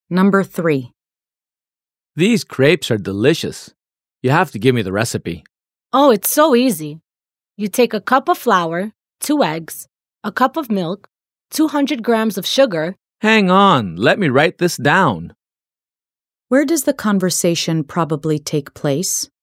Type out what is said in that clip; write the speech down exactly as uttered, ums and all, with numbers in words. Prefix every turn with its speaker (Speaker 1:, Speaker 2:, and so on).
Speaker 1: Number three.
Speaker 2: These crepes are delicious. You have to give me the recipe.
Speaker 3: Oh, it's so easy. You take a cup of flour, two eggs, a cup of milk, two hundred grams of sugar.
Speaker 2: Hang on, let me write this down.
Speaker 1: Where does the conversation probably take place?